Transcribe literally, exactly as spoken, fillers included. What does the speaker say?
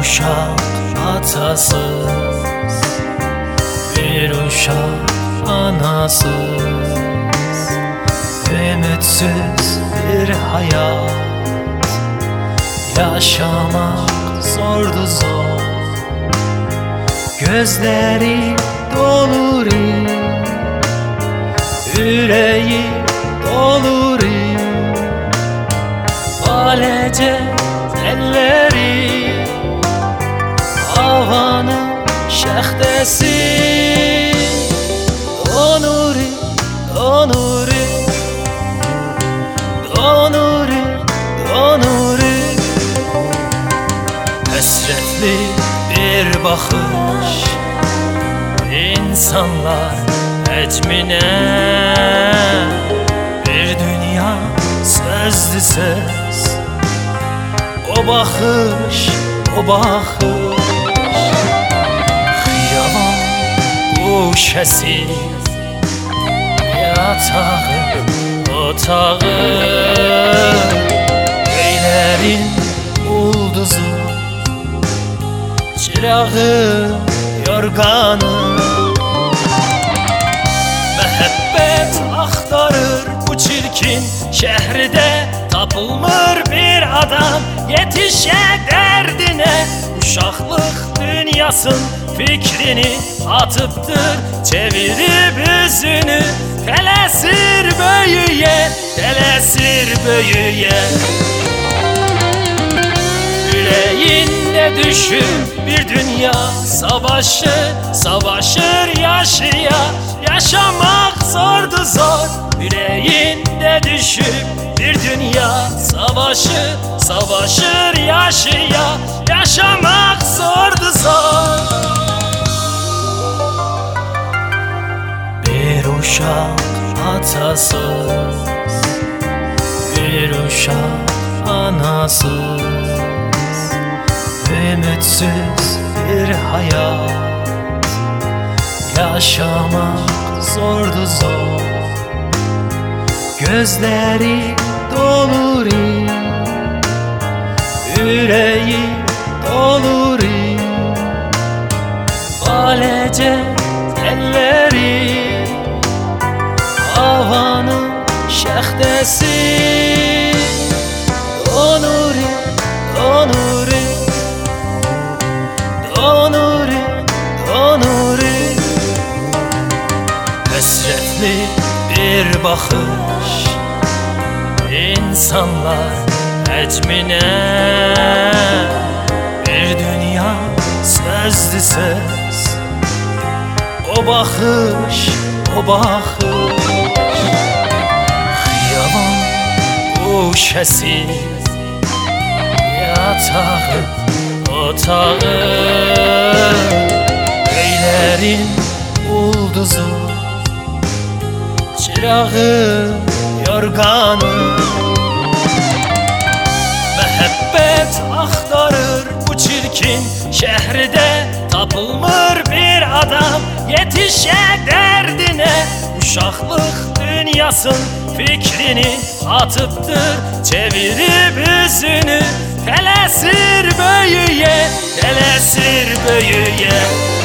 uşak atasız, bir uşak anasız, ümitsiz bir hayat yaşamak zordu zor. Gözleri dolur, yüreği dolur, balece elleri havanın şehdesi. Donuri, donuri, donuri, donuri. Hasretli bir bakış insanlar ecmine, bir dünya sözlü söz. O bakış, o bakış Xiyaban guşesi, yatağı, otağı, göylerin ulduzu, çırağı, yorganı. Mehabbet aktarır bu çirkin şehirde, tapılmır bir adam yetişe derdine. Uşaklık dünyasın fikrini atıptır, çevirip yüzünü telesir böyüye, telesir böyüye. Yüreğinde düşün bir dünya savaşı, savaşır yaşaya, yaşamak zordu zor. Yüreğinde düşün bir dünya savaşı, savaşır yaşaya, yaşamak zordu zor. Bir uşak atasız, bir uşak anasız, ümitsiz bir hayat yaşamak zordu zor. Gözleri dolur, yüreği dolur, balece elleri havanın şehdesi. Donuri, donuri, donuri, donuri. Hasretli bir bakış insanlar ecmine, bir dünya sözlü söz. O bakış, o bakış Xiyaban guşesi, yatağı, otağı, göylerin ulduzu, çırağı, yorganı. Mehabbet aktarır bu çirkin şehirde, tapılmır bir adam yetişe derdine. Uşaklık dünyasın fikrini atıptır, çevirip yüzünü telesir böyüye, telesir böyüye.